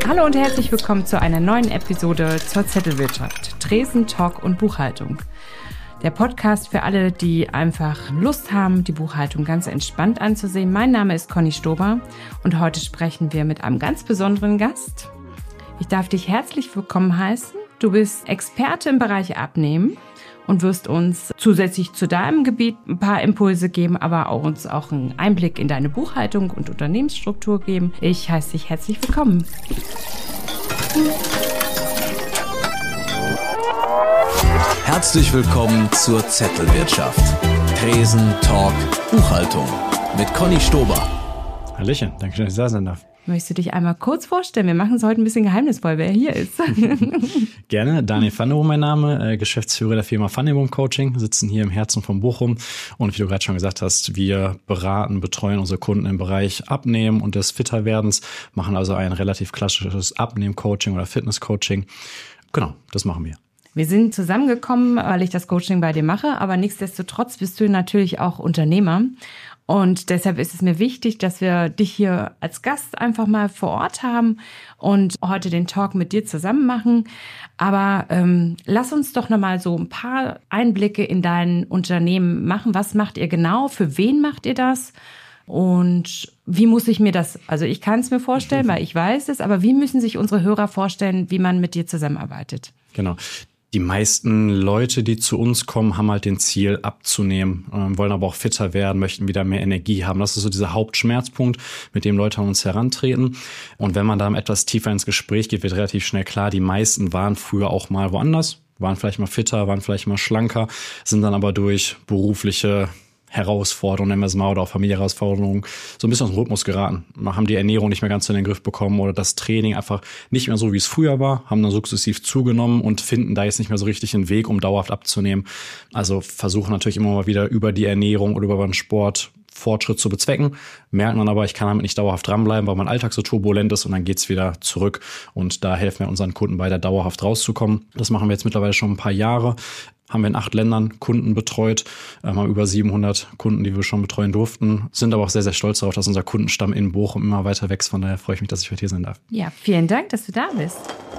Hallo und herzlich willkommen zu einer neuen Episode zur Zettelwirtschaft, Tresen, Talk und Buchhaltung. Der Podcast für alle, die einfach Lust haben, die Buchhaltung ganz entspannt anzusehen. Mein Name ist Conny Stober und heute sprechen wir mit einem ganz besonderen Gast. Ich darf dich herzlich willkommen heißen. Du bist Experte im Bereich Abnehmen und wirst uns zusätzlich zu deinem Gebiet ein paar Impulse geben, aber auch uns auch einen Einblick in deine Buchhaltung und Unternehmensstruktur geben. Ich heiße dich herzlich willkommen. Herzlich willkommen zur Zettelwirtschaft. Tresen, Talk, Buchhaltung mit Conny Stober. Hallöchen, danke schön, dass ich da sein darf. Möchtest du dich einmal kurz vorstellen? Wir machen es heute ein bisschen geheimnisvoll, wer hier ist. Gerne, Daniel van der Boom mein Name, Geschäftsführer der Firma Van der Boom Coaching, sitzen hier im Herzen von Bochum. Und wie du gerade schon gesagt hast, wir beraten, betreuen unsere Kunden im Bereich Abnehmen und des Fitterwerdens, machen also ein relativ klassisches Abnehmen-Coaching oder Fitness-Coaching. Genau, das machen wir. Wir sind zusammengekommen, weil ich das Coaching bei dir mache, aber nichtsdestotrotz bist du natürlich auch Unternehmer. Und deshalb ist es mir wichtig, dass wir dich hier als Gast einfach mal vor Ort haben und heute den Talk mit dir zusammen machen. Aber lass uns doch nochmal so ein paar Einblicke in dein Unternehmen machen. Was macht ihr genau? Für wen macht ihr das? Und wie muss ich mir das, also ich kann es mir vorstellen, weil ich weiß es, aber wie müssen sich unsere Hörer vorstellen, wie man mit dir zusammenarbeitet? Genau. Die meisten Leute, die zu uns kommen, haben halt den Ziel abzunehmen, wollen aber auch fitter werden, möchten wieder mehr Energie haben. Das ist so dieser Hauptschmerzpunkt, mit dem Leute an uns herantreten. Und wenn man da etwas tiefer ins Gespräch geht, wird relativ schnell klar, die meisten waren früher auch mal woanders, waren vielleicht mal fitter, waren vielleicht mal schlanker, sind dann aber durch berufliche Herausforderungen, nennen wir es mal, oder auch Familienherausforderungen, so ein bisschen aus dem Rhythmus geraten. Haben die Ernährung nicht mehr ganz in den Griff bekommen oder das Training einfach nicht mehr so, wie es früher war, haben dann sukzessiv zugenommen und finden da jetzt nicht mehr so richtig einen Weg, um dauerhaft abzunehmen. Also versuchen natürlich immer mal wieder über die Ernährung oder über den Sport Fortschritt zu bezwecken, merken dann aber, ich kann damit nicht dauerhaft dranbleiben, weil mein Alltag so turbulent ist und dann geht's wieder zurück. Und da helfen wir unseren Kunden bei, da dauerhaft rauszukommen. Das machen wir jetzt mittlerweile schon ein paar Jahre. Haben wir in 8 Ländern Kunden betreut, haben über 700 Kunden, die wir schon betreuen durften, sind aber auch sehr, sehr stolz darauf, dass unser Kundenstamm in Bochum immer weiter wächst. Von daher freue ich mich, dass ich heute hier sein darf. Ja, vielen Dank, dass du da bist.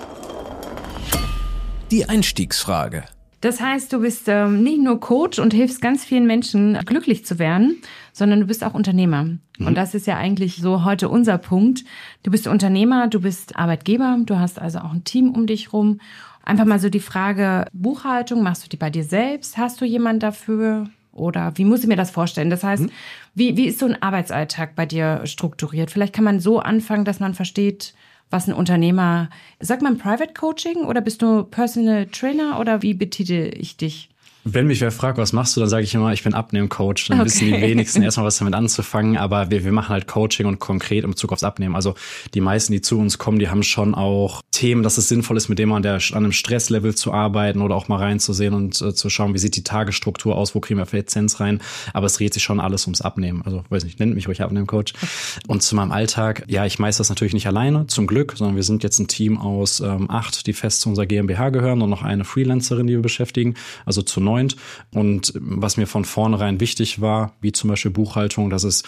Die Einstiegsfrage. Das heißt, du bist nicht nur Coach und hilfst ganz vielen Menschen, glücklich zu werden, sondern du bist auch Unternehmer. Und das ist ja eigentlich so heute unser Punkt. Du bist Unternehmer, du bist Arbeitgeber, du hast also auch ein Team um dich rum. Einfach mal so die Frage, Buchhaltung, machst du die bei dir selbst? Hast du jemanden dafür? Oder wie muss ich mir das vorstellen? Das heißt, wie ist so ein Arbeitsalltag bei dir strukturiert? Vielleicht kann man so anfangen, dass man versteht, was ein Unternehmer, sagt man Private Coaching oder bist du Personal Trainer oder wie betitel ich dich? Wenn mich wer fragt, was machst du, dann sage ich immer, ich bin Abnehmen-Coach. Dann wissen die wenigsten erstmal, was damit anzufangen. Aber wir machen halt Coaching und konkret in Bezug aufs Abnehmen. Also die meisten, die zu uns kommen, die haben schon auch Themen, dass es sinnvoll ist, mit dem an einem Stresslevel zu arbeiten oder auch mal reinzusehen und zu schauen, wie sieht die Tagesstruktur aus, wo kriegen wir Effizienz rein. Aber es dreht sich schon alles ums Abnehmen. Also weiß nicht, nennt mich ruhig Abnehmen-Coach. Und zu meinem Alltag, ja, ich meistere das natürlich nicht alleine, zum Glück, sondern wir sind jetzt ein Team aus 8, die fest zu unserer GmbH gehören und noch eine Freelancerin, die wir beschäftigen. Also zu 9. Und was mir von vornherein wichtig war, wie zum Beispiel Buchhaltung, dass es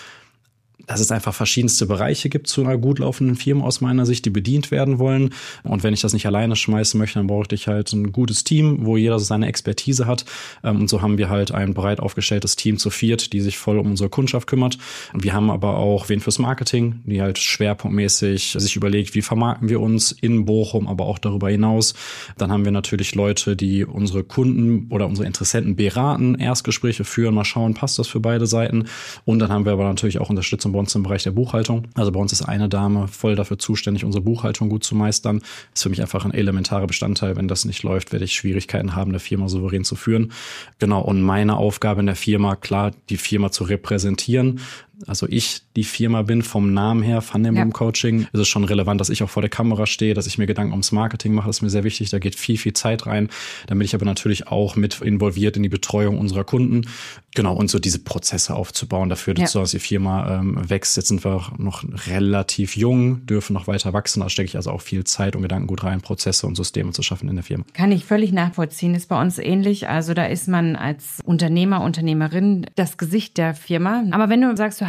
einfach verschiedenste Bereiche gibt zu einer gut laufenden Firma aus meiner Sicht, die bedient werden wollen. Und wenn ich das nicht alleine schmeißen möchte, dann brauchte ich halt ein gutes Team, wo jeder so seine Expertise hat. Und so haben wir halt ein breit aufgestelltes Team zu 4, die sich voll um unsere Kundschaft kümmert. Und wir haben aber auch wen fürs Marketing, die halt schwerpunktmäßig sich überlegt, wie vermarkten wir uns in Bochum, aber auch darüber hinaus. Dann haben wir natürlich Leute, die unsere Kunden oder unsere Interessenten beraten, Erstgespräche führen, mal schauen, passt das für beide Seiten. Und dann haben wir aber natürlich auch Unterstützung bei uns im Bereich der Buchhaltung. Also bei uns ist eine Dame voll dafür zuständig, unsere Buchhaltung gut zu meistern. Das ist für mich einfach ein elementarer Bestandteil. Wenn das nicht läuft, werde ich Schwierigkeiten haben, eine Firma souverän zu führen. Genau, und meine Aufgabe in der Firma, klar, die Firma zu repräsentieren. Also ich die Firma bin vom Namen her, Van der Boom Coaching, ist es schon relevant, dass ich auch vor der Kamera stehe, dass ich mir Gedanken ums Marketing mache. Das ist mir sehr wichtig. Da geht viel, viel Zeit rein. Dann bin ich aber natürlich auch mit involviert in die Betreuung unserer Kunden. Genau, und so diese Prozesse aufzubauen. Dafür, dass die Firma wächst. Jetzt sind wir noch relativ jung, dürfen noch weiter wachsen. Da stecke ich also auch viel Zeit und Gedankengut rein, Prozesse und Systeme zu schaffen in der Firma. Kann ich völlig nachvollziehen. Ist bei uns ähnlich. Also da ist man als Unternehmer, Unternehmerin das Gesicht der Firma. Aber wenn du sagst, du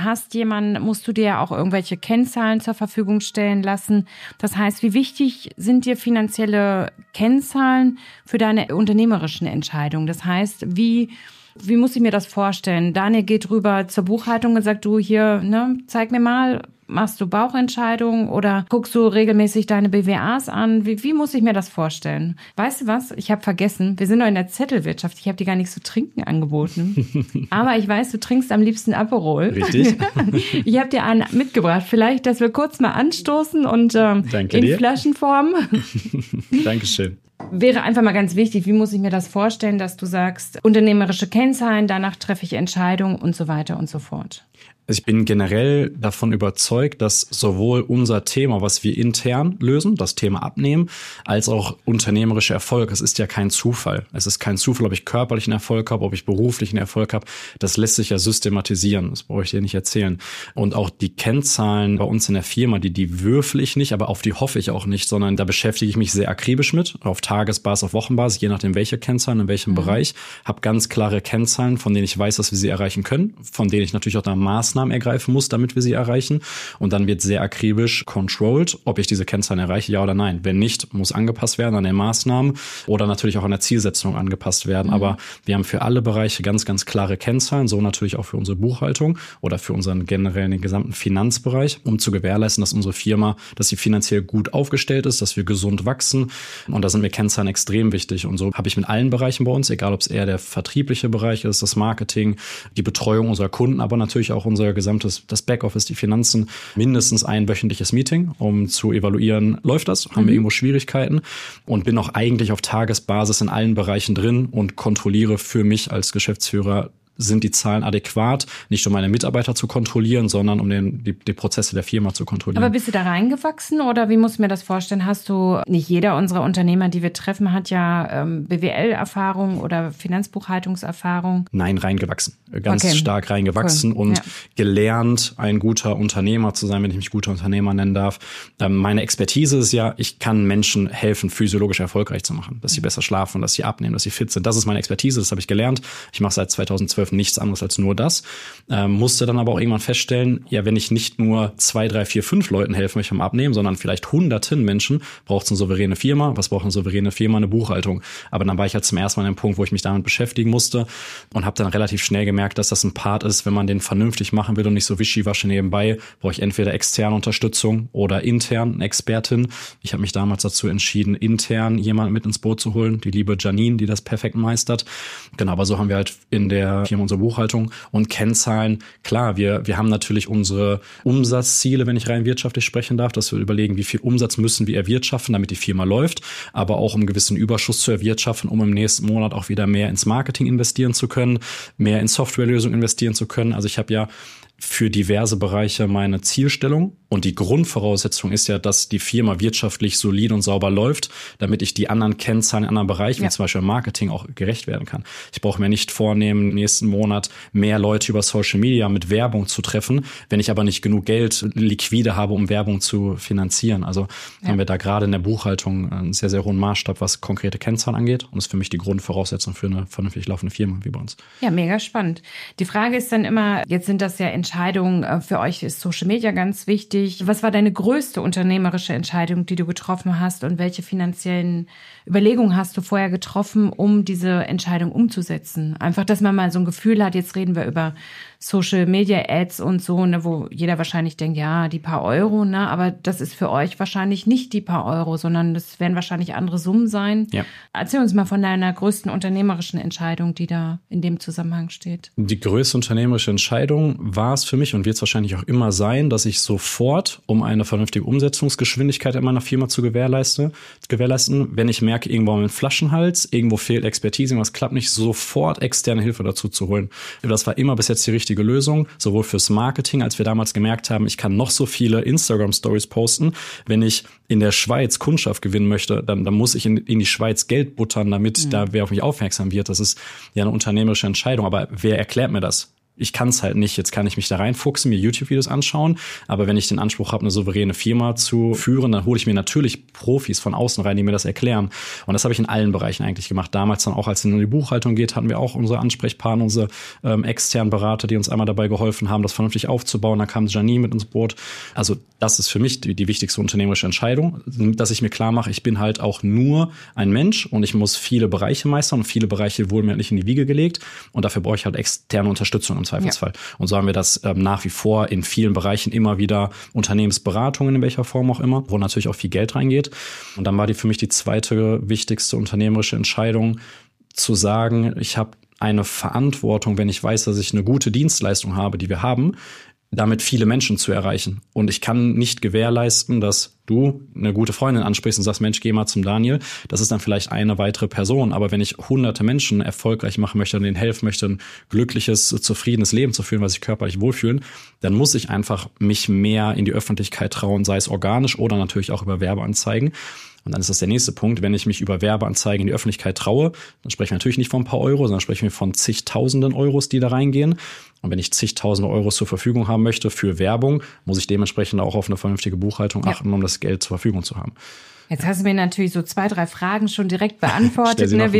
hast jemanden, musst du dir ja auch irgendwelche Kennzahlen zur Verfügung stellen lassen. Das heißt, wie wichtig sind dir finanzielle Kennzahlen für deine unternehmerischen Entscheidungen? Das heißt, wie muss ich mir das vorstellen? Daniel geht rüber zur Buchhaltung und sagt, du hier, ne, zeig mir mal, machst du Bauchentscheidungen oder guckst du regelmäßig deine BWAs an? Wie muss ich mir das vorstellen? Weißt du was? Ich habe vergessen, wir sind noch in der Zettelwirtschaft. Ich habe dir gar nichts zu trinken angeboten. Aber ich weiß, du trinkst am liebsten Aperol. Richtig. Ich habe dir einen mitgebracht. Vielleicht, dass wir kurz mal anstoßen und in Flaschenform. Dankeschön. Wäre einfach mal ganz wichtig, wie muss ich mir das vorstellen, dass du sagst, unternehmerische Kennzahlen, danach treffe ich Entscheidungen und so weiter und so fort. Ich bin generell davon überzeugt, dass sowohl unser Thema, was wir intern lösen, das Thema Abnehmen, als auch unternehmerischer Erfolg, es ist ja kein Zufall. Es ist kein Zufall, ob ich körperlichen Erfolg habe, ob ich beruflichen Erfolg habe. Das lässt sich ja systematisieren. Das brauche ich dir nicht erzählen. Und auch die Kennzahlen bei uns in der Firma, die würfel ich nicht, aber auf die hoffe ich auch nicht, sondern da beschäftige ich mich sehr akribisch mit, auf Tagesbasis, auf Wochenbasis, je nachdem welche Kennzahlen, in welchem Bereich. Habe ganz klare Kennzahlen, von denen ich weiß, dass wir sie erreichen können, von denen ich natürlich auch da Maßnahmen ergreifen muss, damit wir sie erreichen. Und dann wird sehr akribisch controlled, ob ich diese Kennzahlen erreiche, ja oder nein. Wenn nicht, muss angepasst werden an den Maßnahmen oder natürlich auch an der Zielsetzung angepasst werden. Aber wir haben für alle Bereiche ganz, ganz klare Kennzahlen, so natürlich auch für unsere Buchhaltung oder für unseren generellen, den gesamten Finanzbereich, um zu gewährleisten, dass unsere Firma, dass sie finanziell gut aufgestellt ist, dass wir gesund wachsen. Und da sind mir Kennzahlen extrem wichtig. Und so habe ich mit allen Bereichen bei uns, egal ob es eher der vertriebliche Bereich ist, das Marketing, die Betreuung unserer Kunden, aber natürlich auch unser gesamtes, das Backoffice, die Finanzen, mindestens ein wöchentliches Meeting, um zu evaluieren, läuft das, haben wir irgendwo Schwierigkeiten, und bin auch eigentlich auf Tagesbasis in allen Bereichen drin und kontrolliere für mich als Geschäftsführer, sind die Zahlen adäquat, nicht um meine Mitarbeiter zu kontrollieren, sondern um die Prozesse der Firma zu kontrollieren. Aber bist du da reingewachsen oder wie muss ich mir das vorstellen? Hast du, nicht jeder unserer Unternehmer, die wir treffen, hat ja BWL-Erfahrung oder Finanzbuchhaltungserfahrung? Nein, reingewachsen. Ganz stark reingewachsen und gelernt, ein guter Unternehmer zu sein, wenn ich mich guter Unternehmer nennen darf. Meine Expertise ist ja, ich kann Menschen helfen, physiologisch erfolgreich zu machen, dass sie besser schlafen, dass sie abnehmen, dass sie fit sind. Das ist meine Expertise, das habe ich gelernt. Ich mache seit 2012 nichts anderes als nur das. Musste dann aber auch irgendwann feststellen, ja, wenn ich nicht nur 2, 3, 4, 5 Leuten helfen möchte beim Abnehmen, sondern vielleicht hunderten Menschen, braucht es eine souveräne Firma. Was braucht eine souveräne Firma? Eine Buchhaltung. Aber dann war ich halt zum ersten Mal an dem Punkt, wo ich mich damit beschäftigen musste und habe dann relativ schnell gemerkt, dass das ein Part ist, wenn man den vernünftig machen will und nicht so wischiwaschi nebenbei, brauche ich entweder externe Unterstützung oder intern eine Expertin. Ich habe mich damals dazu entschieden, intern jemanden mit ins Boot zu holen, die liebe Janine, die das perfekt meistert. Genau, aber so haben wir halt in der Firma unsere Buchhaltung und Kennzahlen. Klar, wir haben natürlich unsere Umsatzziele, wenn ich rein wirtschaftlich sprechen darf, dass wir überlegen, wie viel Umsatz müssen wir erwirtschaften, damit die Firma läuft, aber auch um einen gewissen Überschuss zu erwirtschaften, um im nächsten Monat auch wieder mehr ins Marketing investieren zu können, mehr in Softwarelösungen investieren zu können. Also ich habe ja für diverse Bereiche meine Zielstellung. Und die Grundvoraussetzung ist ja, dass die Firma wirtschaftlich solid und sauber läuft, damit ich die anderen Kennzahlen in anderen Bereichen, wie zum Beispiel Marketing, auch gerecht werden kann. Ich brauche mir nicht vornehmen, nächsten Monat mehr Leute über Social Media mit Werbung zu treffen, wenn ich aber nicht genug Geld liquide habe, um Werbung zu finanzieren. Also haben wir da gerade in der Buchhaltung einen sehr, sehr hohen Maßstab, was konkrete Kennzahlen angeht. Und das ist für mich die Grundvoraussetzung für eine vernünftig laufende Firma wie bei uns. Ja, mega spannend. Die Frage ist dann immer, jetzt sind das ja Entscheidungen, für euch ist Social Media ganz wichtig. Was war deine größte unternehmerische Entscheidung, die du getroffen hast, und welche finanziellen Überlegungen hast du vorher getroffen, um diese Entscheidung umzusetzen? Einfach, dass man mal so ein Gefühl hat, jetzt reden wir über Social Media Ads und so, ne, wo jeder wahrscheinlich denkt, ja, die paar Euro, ne, aber das ist für euch wahrscheinlich nicht die paar Euro, sondern das werden wahrscheinlich andere Summen sein. Ja. Erzähl uns mal von deiner größten unternehmerischen Entscheidung, die da in dem Zusammenhang steht. Die größte unternehmerische Entscheidung war es für mich und wird es wahrscheinlich auch immer sein, dass ich sofort, um eine vernünftige Umsetzungsgeschwindigkeit in meiner Firma zu gewährleisten, wenn ich merke, irgendwo haben wir einen Flaschenhals, irgendwo fehlt Expertise, irgendwas klappt nicht, sofort externe Hilfe dazu zu holen. Das war immer bis jetzt die richtige Lösung, sowohl fürs Marketing, als wir damals gemerkt haben, ich kann noch so viele Instagram-Stories posten. Wenn ich in der Schweiz Kundschaft gewinnen möchte, dann muss ich in die Schweiz Geld buttern, damit da wer auf mich aufmerksam wird. Das ist ja eine unternehmerische Entscheidung. Aber wer erklärt mir das? ich kann es halt nicht. Jetzt kann ich mich da reinfuchsen, mir YouTube-Videos anschauen. Aber wenn ich den Anspruch habe, eine souveräne Firma zu führen, dann hole ich mir natürlich Profis von außen rein, die mir das erklären. Und das habe ich in allen Bereichen eigentlich gemacht. Damals dann auch, als es in die Buchhaltung geht, hatten wir auch unsere Ansprechpartner, unsere externen Berater, die uns einmal dabei geholfen haben, das vernünftig aufzubauen. Dann kam Janine mit ins Boot. Also das ist für mich die wichtigste unternehmerische Entscheidung, dass ich mir klar mache, ich bin halt auch nur ein Mensch und ich muss viele Bereiche meistern und viele Bereiche wurden mir nicht in die Wiege gelegt. Und dafür brauche ich halt externe Unterstützung im Zweifelsfall. Ja. Und so haben wir das nach wie vor in vielen Bereichen immer wieder Unternehmensberatungen in welcher Form auch immer, wo natürlich auch viel Geld reingeht. Und dann war für mich die zweite wichtigste unternehmerische Entscheidung zu sagen, ich habe eine Verantwortung, wenn ich weiß, dass ich eine gute Dienstleistung habe, die wir haben, damit viele Menschen zu erreichen. Und ich kann nicht gewährleisten, dass du eine gute Freundin ansprichst und sagst, Mensch, geh mal zum Daniel. Das ist dann vielleicht eine weitere Person. Aber wenn ich hunderte Menschen erfolgreich machen möchte und denen helfen möchte, ein glückliches, zufriedenes Leben zu führen, was sich körperlich wohlfühlen, dann muss ich einfach mich mehr in die Öffentlichkeit trauen, sei es organisch oder natürlich auch über Werbeanzeigen. Und dann ist das der nächste Punkt. Wenn ich mich über Werbeanzeigen in die Öffentlichkeit traue, dann sprechen wir natürlich nicht von ein paar Euro, sondern sprechen wir von zigtausenden Euros, die da reingehen. Und wenn ich zigtausende Euros zur Verfügung haben möchte für Werbung, muss ich dementsprechend auch auf eine vernünftige Buchhaltung achten, um das Geld zur Verfügung zu haben. Jetzt hast du mir natürlich so 2, 3 Fragen schon direkt beantwortet. Ne?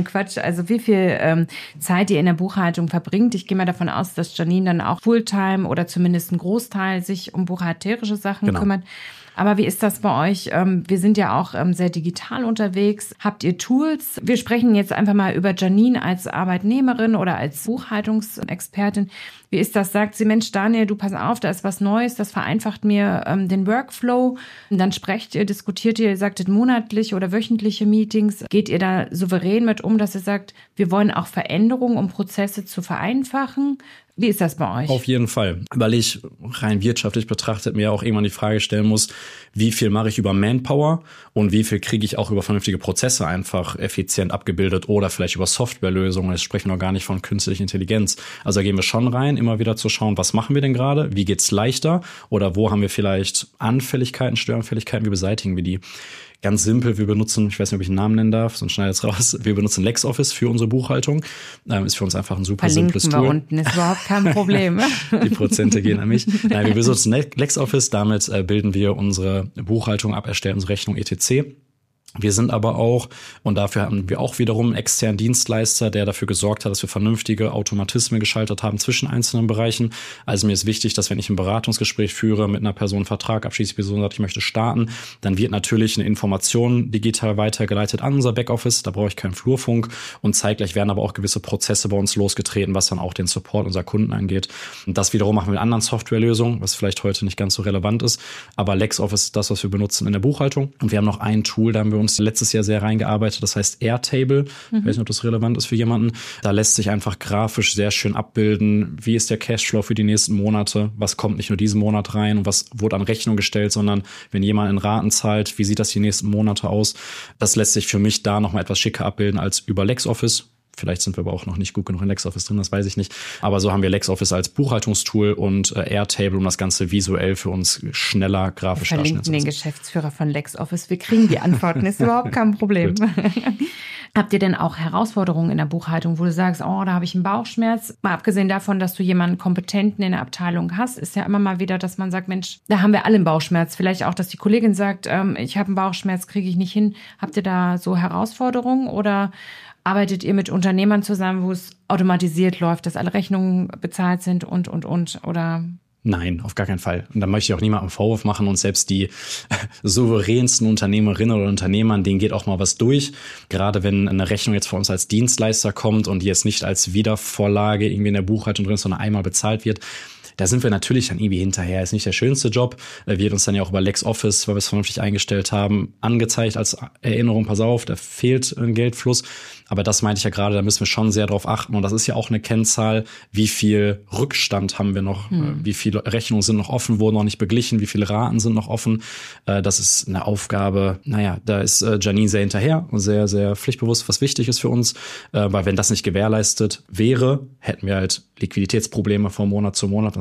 Wie viel Zeit ihr in der Buchhaltung verbringt. Ich gehe mal davon aus, dass Janine dann auch Fulltime oder zumindest einen Großteil sich um buchhalterische Sachen kümmert. Aber wie ist das bei euch? Wir sind ja auch sehr digital unterwegs. Habt ihr Tools? Wir sprechen jetzt einfach mal über Janine als Arbeitnehmerin oder als Buchhaltungsexpertin. Wie ist das? Sagt sie, Mensch, Daniel, du pass auf, da ist was Neues, das vereinfacht mir den Workflow. Und dann sprecht ihr, diskutiert ihr sagtet monatliche oder wöchentliche Meetings. Geht ihr da souverän mit um, dass ihr sagt, wir wollen auch Veränderungen, um Prozesse zu vereinfachen? Wie ist das bei euch? Auf jeden Fall, weil ich rein wirtschaftlich betrachtet mir auch irgendwann die Frage stellen muss, wie viel mache ich über Manpower und wie viel kriege ich auch über vernünftige Prozesse einfach effizient abgebildet oder vielleicht über Softwarelösungen. Jetzt sprechen wir noch gar nicht von künstlicher Intelligenz. Also da gehen wir schon rein, immer wieder zu schauen, was machen wir denn gerade, wie geht's leichter oder wo haben wir vielleicht Anfälligkeiten, Störanfälligkeiten, wie beseitigen wir die? Ganz simpel, wir benutzen, ich weiß nicht, ob ich einen Namen nennen darf, sonst schneide ich es raus, wir benutzen LexOffice für unsere Buchhaltung. Ist für uns einfach ein super simples Tool. Verlinken wir unten, ist überhaupt kein Problem. Die Prozente gehen an mich. Nein, wir benutzen LexOffice, damit bilden wir unsere Buchhaltung ab, erstellen unsere Rechnung etc. Wir sind aber auch, und dafür haben wir auch wiederum einen externen Dienstleister, der dafür gesorgt hat, dass wir vernünftige Automatismen geschaltet haben zwischen einzelnen Bereichen. Also mir ist wichtig, dass wenn ich ein Beratungsgespräch führe, mit einer Person einen Vertrag abschließe, die Person sagt, ich möchte starten, dann wird natürlich eine Information digital weitergeleitet an unser Backoffice. Da brauche ich keinen Flurfunk. Und zeitgleich werden aber auch gewisse Prozesse bei uns losgetreten, was dann auch den Support unserer Kunden angeht. Und das wiederum machen wir mit anderen Softwarelösungen, was vielleicht heute nicht ganz so relevant ist. Aber LexOffice ist das, was wir benutzen in der Buchhaltung. Und wir haben noch ein Tool, da haben wir uns letztes Jahr sehr reingearbeitet, das heißt Airtable. Ich weiß nicht, ob das relevant ist für jemanden. Da lässt sich einfach grafisch sehr schön abbilden, wie ist der Cashflow für die nächsten Monate, was kommt nicht nur diesen Monat rein und was wurde an Rechnung gestellt, sondern wenn jemand in Raten zahlt, wie sieht das die nächsten Monate aus? Das lässt sich für mich da nochmal etwas schicker abbilden als über LexOffice. Vielleicht sind wir aber auch noch nicht gut genug in LexOffice drin, das weiß ich nicht. Aber so haben wir LexOffice als Buchhaltungstool und Airtable, um das Ganze visuell für uns schneller grafisch darstellen zu lassen. Den Geschäftsführer von LexOffice. Wir kriegen die Antworten, ist überhaupt kein Problem. Habt ihr denn auch Herausforderungen in der Buchhaltung, wo du sagst, oh, da habe ich einen Bauchschmerz? Mal abgesehen davon, dass du jemanden Kompetenten in der Abteilung hast, ist ja immer mal wieder, dass man sagt, Mensch, da haben wir alle einen Bauchschmerz. Vielleicht auch, dass die Kollegin sagt, ich habe einen Bauchschmerz, kriege ich nicht hin. Habt ihr da so Herausforderungen oder arbeitet ihr mit Unternehmern zusammen, wo es automatisiert läuft, dass alle Rechnungen bezahlt sind und, oder? Nein, auf gar keinen Fall. Und da möchte ich auch niemandem einen Vorwurf machen und selbst die souveränsten Unternehmerinnen oder Unternehmern, denen geht auch mal was durch. Gerade wenn eine Rechnung jetzt von uns als Dienstleister kommt und die jetzt nicht als Wiedervorlage irgendwie in der Buchhaltung drin ist, sondern einmal bezahlt wird, da sind wir natürlich dann irgendwie hinterher. Ist nicht der schönste Job. Wird uns dann ja auch über LexOffice, weil wir es vernünftig eingestellt haben, angezeigt als Erinnerung, pass auf, da fehlt ein Geldfluss. Aber das meinte ich ja gerade, da müssen wir schon sehr drauf achten. Und das ist ja auch eine Kennzahl, wie viel Rückstand haben wir noch, wie viele Rechnungen sind noch offen, wurden noch nicht beglichen, wie viele Raten sind noch offen. Das ist eine Aufgabe, da ist Janine sehr hinterher und sehr, sehr pflichtbewusst, was wichtig ist für uns. Weil wenn das nicht gewährleistet wäre, hätten wir halt Liquiditätsprobleme von Monat zu Monat.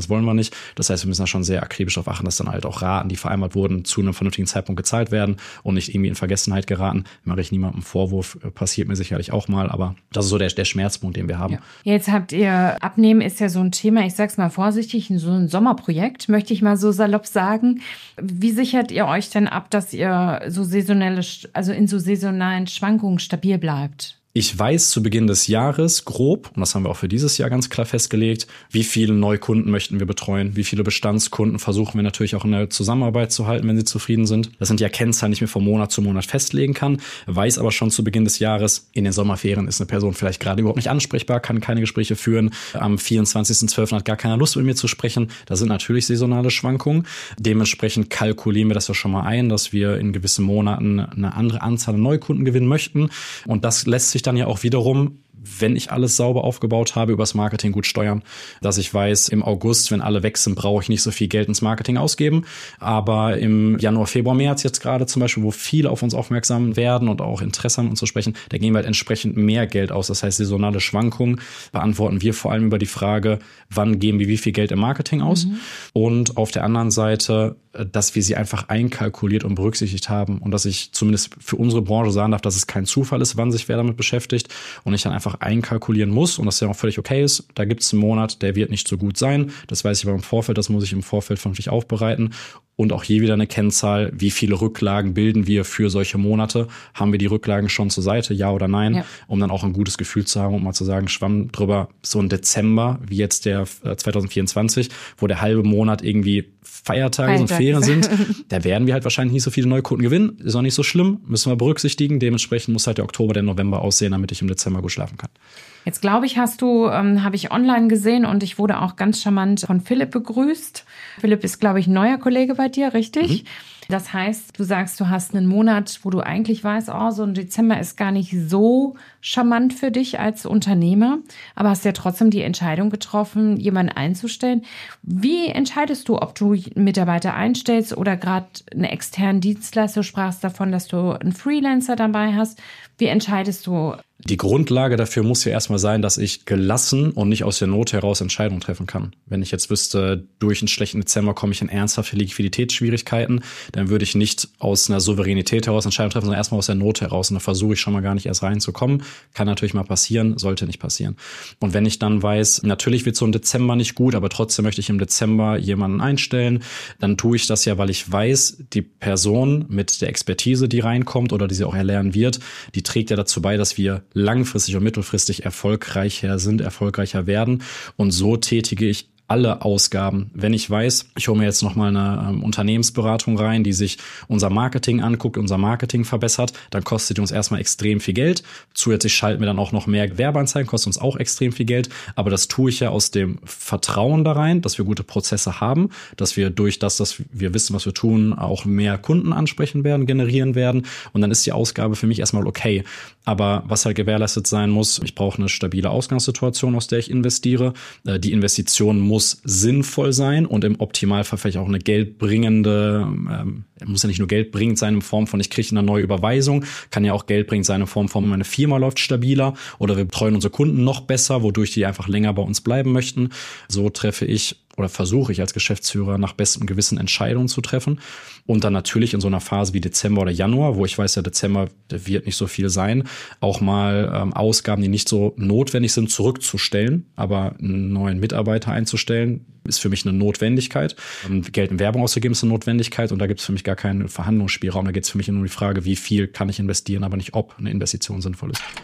das wollen wir nicht. Das heißt, wir müssen da schon sehr akribisch darauf achten, dass dann halt auch Raten, die vereinbart wurden, zu einem vernünftigen Zeitpunkt gezahlt werden und nicht irgendwie in Vergessenheit geraten. Mache ich niemandem einen Vorwurf, passiert mir sicherlich auch mal, aber das ist so der Schmerzpunkt, den wir haben. Ja. Jetzt habt ihr, Abnehmen ist ja so ein Thema, ich sag's mal vorsichtig, so ein Sommerprojekt, möchte ich mal so salopp sagen. Wie sichert ihr euch denn ab, dass ihr so in so saisonalen Schwankungen stabil bleibt? Ich weiß zu Beginn des Jahres grob, und das haben wir auch für dieses Jahr ganz klar festgelegt, wie viele Neukunden möchten wir betreuen, wie viele Bestandskunden versuchen wir natürlich auch in der Zusammenarbeit zu halten, wenn sie zufrieden sind. Das sind ja Kennzahlen, die ich mir von Monat zu Monat festlegen kann, weiß aber schon zu Beginn des Jahres, in den Sommerferien ist eine Person vielleicht gerade überhaupt nicht ansprechbar, kann keine Gespräche führen, am 24.12. hat gar keiner Lust mit mir zu sprechen. Das sind natürlich saisonale Schwankungen. Dementsprechend kalkulieren wir das ja schon mal ein, dass wir in gewissen Monaten eine andere Anzahl an Neukunden gewinnen möchten, und das lässt sich dann ja auch wiederum, wenn ich alles sauber aufgebaut habe, übers Marketing gut steuern, dass ich weiß, im August, wenn alle weg sind, brauche ich nicht so viel Geld ins Marketing ausgeben. Aber im Januar, Februar, März jetzt gerade zum Beispiel, wo viele auf uns aufmerksam werden und auch Interesse haben, uns zu sprechen, da gehen wir halt entsprechend mehr Geld aus. Das heißt, saisonale Schwankungen beantworten wir vor allem über die Frage, wann geben wir wie viel Geld im Marketing aus? Und auf der anderen Seite, dass wir sie einfach einkalkuliert und berücksichtigt haben und dass ich zumindest für unsere Branche sagen darf, dass es kein Zufall ist, wann sich wer damit beschäftigt und ich dann einfach einkalkulieren muss und das ja auch völlig okay ist. Da gibt es einen Monat, der wird nicht so gut sein. Das weiß ich aber im Vorfeld, das muss ich im Vorfeld vernünftig aufbereiten. Und auch hier wieder eine Kennzahl, wie viele Rücklagen bilden wir für solche Monate? Haben wir die Rücklagen schon zur Seite, ja oder nein? Ja. Um dann auch ein gutes Gefühl zu haben und mal zu sagen, schwamm drüber, so ein Dezember, wie jetzt der 2024, wo der halbe Monat irgendwie Feiertage und Ferien sind, da werden wir halt wahrscheinlich nicht so viele Neukunden gewinnen. Ist auch nicht so schlimm, müssen wir berücksichtigen. Dementsprechend muss halt der Oktober, der November aussehen, damit ich im Dezember gut schlafen kann. Jetzt glaube ich, habe ich online gesehen und ich wurde auch ganz charmant von Philipp begrüßt. Philipp ist, glaube ich, ein neuer Kollege bei dir, richtig? Das heißt, du sagst, du hast einen Monat, wo du eigentlich weißt, so ein Dezember ist gar nicht so charmant für dich als Unternehmer, aber hast ja trotzdem die Entscheidung getroffen, jemanden einzustellen. Wie entscheidest du, ob du einen Mitarbeiter einstellst oder gerade einen externen Dienstleister? Du sprachst davon, dass du einen Freelancer dabei hast. Wie entscheidest du? Die Grundlage dafür muss ja erstmal sein, dass ich gelassen und nicht aus der Not heraus Entscheidungen treffen kann. Wenn ich jetzt wüsste, durch einen schlechten Dezember komme ich in ernsthafte Liquiditätsschwierigkeiten, dann würde ich nicht aus einer Souveränität heraus Entscheidungen treffen, sondern erstmal aus der Not heraus. Und da versuche ich schon mal gar nicht erst reinzukommen. Kann natürlich mal passieren, sollte nicht passieren. Und wenn ich dann weiß, natürlich wird so ein Dezember nicht gut, aber trotzdem möchte ich im Dezember jemanden einstellen, dann tue ich das ja, weil ich weiß, die Person mit der Expertise, die reinkommt oder die sie auch erlernen wird, die trägt ja dazu bei, dass wir langfristig und mittelfristig erfolgreicher werden. Und so tätige ich alle Ausgaben. Wenn ich weiß, ich hole mir jetzt nochmal eine Unternehmensberatung rein, die sich unser Marketing anguckt, unser Marketing verbessert, dann kostet die uns erstmal extrem viel Geld. Zusätzlich schalten wir dann auch noch mehr Werbeanzeigen, kostet uns auch extrem viel Geld. Aber das tue ich ja aus dem Vertrauen da rein, dass wir gute Prozesse haben, dass wir durch das, dass wir wissen, was wir tun, auch mehr Kunden ansprechen werden, generieren werden. Und dann ist die Ausgabe für mich erstmal okay. Aber was halt gewährleistet sein muss, ich brauche eine stabile Ausgangssituation, aus der ich investiere. Die Investition muss sinnvoll sein und im Optimalfall vielleicht auch eine geldbringende, muss ja nicht nur geldbringend sein in Form von, ich kriege eine neue Überweisung, kann ja auch geldbringend sein in Form von, meine Firma läuft stabiler oder wir betreuen unsere Kunden noch besser, wodurch die einfach länger bei uns bleiben möchten. So treffe ich oder versuche ich als Geschäftsführer nach bestem Gewissen Entscheidungen zu treffen. Und dann natürlich in so einer Phase wie Dezember oder Januar, wo ich weiß, der Dezember, der wird nicht so viel sein, auch mal Ausgaben, die nicht so notwendig sind, zurückzustellen. Aber einen neuen Mitarbeiter einzustellen, ist für mich eine Notwendigkeit. Geld in Werbung auszugeben ist eine Notwendigkeit und da gibt es für mich gar keinen Verhandlungsspielraum. Da geht es für mich nur um die Frage, wie viel kann ich investieren, aber nicht, ob eine Investition sinnvoll ist.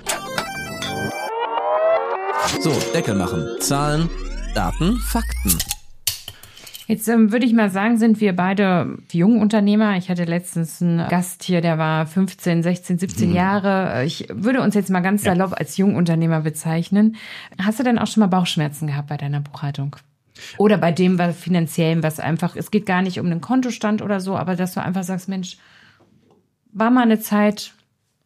So, Deckel machen. Zahlen, Daten, Fakten. Jetzt würde ich mal sagen, sind wir beide Jungunternehmer. Ich hatte letztens einen Gast hier, der war 15, 16, 17 Jahre. Ich würde uns jetzt mal ganz salopp als Jungunternehmer bezeichnen. Hast du denn auch schon mal Bauchschmerzen gehabt bei deiner Buchhaltung? Oder bei dem was Finanziellen, was einfach, es geht gar nicht um den Kontostand oder so, aber dass du einfach sagst, Mensch, war mal eine Zeit,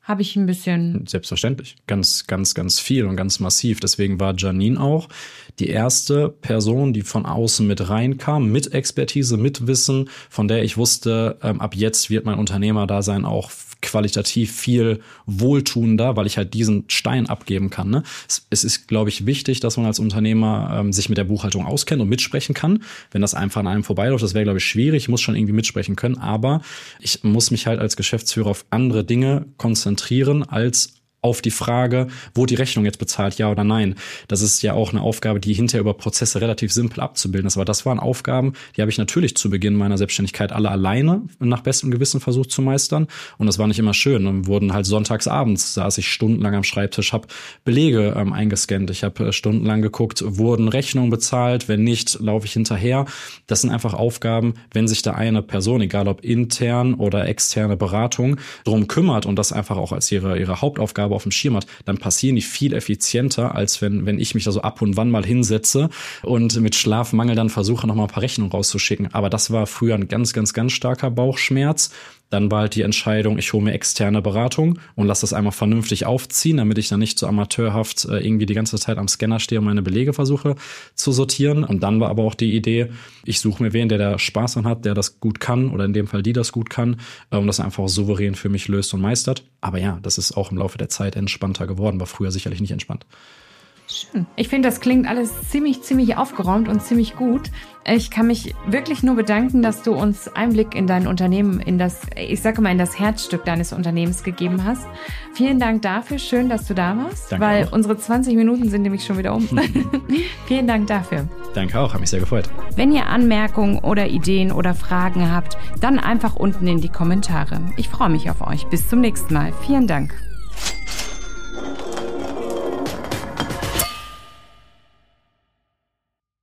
habe ich ein bisschen... Selbstverständlich. Ganz, ganz, ganz viel und ganz massiv. Deswegen war Janine auch die erste Person, die von außen mit reinkam, mit Expertise, mit Wissen, von der ich wusste, ab jetzt wird mein Unternehmerdasein auch qualitativ viel wohltuender, weil ich halt diesen Stein abgeben kann. Ne? Es ist, glaube ich, wichtig, dass man als Unternehmer sich mit der Buchhaltung auskennt und mitsprechen kann. Wenn das einfach an einem vorbeiläuft, das wäre, glaube ich, schwierig. Ich muss schon irgendwie mitsprechen können, aber ich muss mich halt als Geschäftsführer auf andere Dinge konzentrieren als auf die Frage, wurde die Rechnung jetzt bezahlt, ja oder nein. Das ist ja auch eine Aufgabe, die hinterher über Prozesse relativ simpel abzubilden ist. Aber das waren Aufgaben, die habe ich natürlich zu Beginn meiner Selbstständigkeit alle alleine nach bestem Gewissen versucht zu meistern. Und das war nicht immer schön. Und wurden halt sonntags abends, saß ich stundenlang am Schreibtisch, habe Belege eingescannt. Ich habe stundenlang geguckt, wurden Rechnungen bezahlt? Wenn nicht, laufe ich hinterher. Das sind einfach Aufgaben, wenn sich da eine Person, egal ob intern oder externe Beratung, drum kümmert und das einfach auch als ihre Hauptaufgabe auf dem Schirm hat, dann passieren die viel effizienter, als wenn ich mich da so ab und wann mal hinsetze und mit Schlafmangel dann versuche, noch mal ein paar Rechnungen rauszuschicken. Aber das war früher ein ganz, ganz, ganz starker Bauchschmerz. Dann war halt die Entscheidung, ich hole mir externe Beratung und lasse das einmal vernünftig aufziehen, damit ich dann nicht so amateurhaft irgendwie die ganze Zeit am Scanner stehe und meine Belege versuche zu sortieren. Und dann war aber auch die Idee, ich suche mir wen, der da Spaß dran hat, der das gut kann oder in dem Fall die das gut kann und das einfach souverän für mich löst und meistert. Aber ja, das ist auch im Laufe der Zeit entspannter geworden, war früher sicherlich nicht entspannt. Schön. Ich finde, das klingt alles ziemlich aufgeräumt und ziemlich gut. Ich kann mich wirklich nur bedanken, dass du uns Einblick in dein Unternehmen, in das Herzstück deines Unternehmens gegeben hast. Vielen Dank dafür. Schön, dass du da warst. Danke weil auch. Unsere 20 Minuten sind nämlich schon wieder um. Vielen Dank dafür. Danke auch, hat mich sehr gefreut. Wenn ihr Anmerkungen oder Ideen oder Fragen habt, dann einfach unten in die Kommentare. Ich freue mich auf euch. Bis zum nächsten Mal. Vielen Dank.